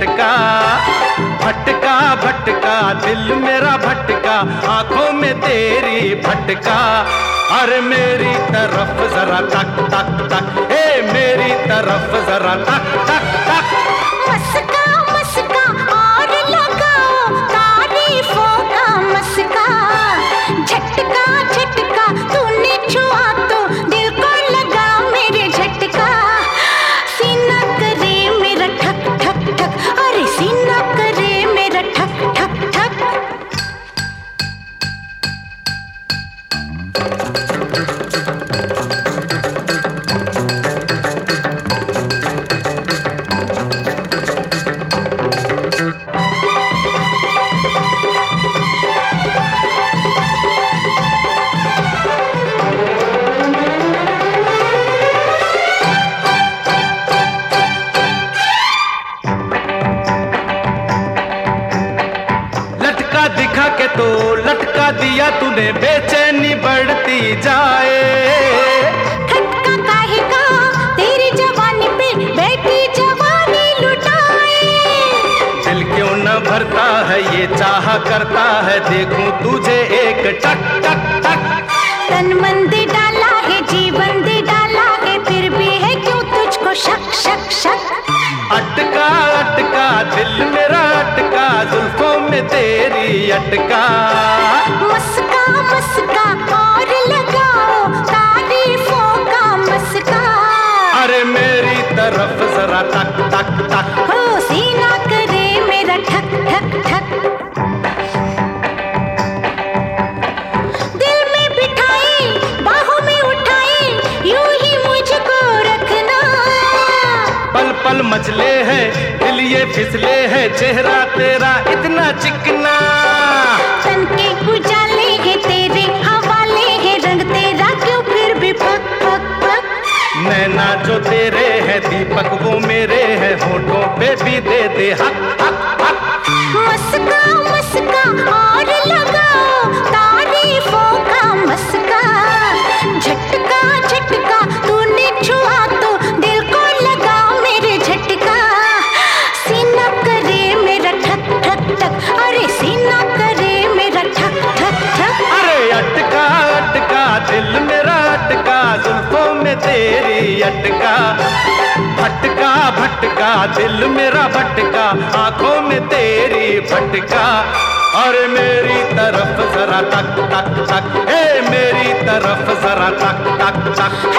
झटका। भटका भटका दिल मेरा भटका, आंखों में तेरी भटका। अरे मेरी तरफ जरा तक तक तक, ए मेरी तरफ जरा तक तक तक। मस्का मस्का और लगाओ तारीफों का मस्का। झटका झटका तूने छुआ तो दिल को लगा मेरे झटका। सीना करे मेरा ठक ठक ठक, अरे सीना करे मेरा ठक ठक ठक। दिखा के तो लटका दिया तूने, बेचैनी बढ़ती जाए। खटका काहे का तेरी जवानी पे बैठी जवानी लुटाए। दिल क्यों न भरता है ये चाह करता है, देखूं तुझे एक टक टक टक। तन मन दे डाला है जीवन दे डाला है, फिर भी है क्यों तुझको शक शक शक। अटका अटका दिल मेरा अटका, जुल्फों में तेरी अटका। मस्का मस्का और लगाओ तारीफों का मस्का। अरे मेरी तरफ जरा तक तक तक, हो सीना करे मेरा ठक ठक ठक। दिल में बिठाई बाहों में उठाई, यूं ही मुझको रखना। पल पल मचले है दिल ये फिसले है, चेहरा तेरा इतना चिकना। तन के उजाले हैं तेरे हवाले हैं, रंग तेरा क्यों फिर भी फक फक फक। नैना जो तेरे हैं दीपक वो मेरे हैं, होठों पे भी दे दे हक हक हक। मस्का मस्का और लगाओ तारीफों का मस्का। झटका झटका तूने छुआ तो दिल को लगा मेरे झटका। सीना करे मेरा ठक ठक ठक, अरे सीना करे मेरा ठक ठक ठक। अरे अटका अटका दिल मेरा अटका, जुल्फों में तेरी अटका। भटका भटका दिल मेरा भटका, आंखों में तेरी भटका। और मेरी तरफ जरा तक तक तक, ए मेरी तरफ जरा तक तक तक।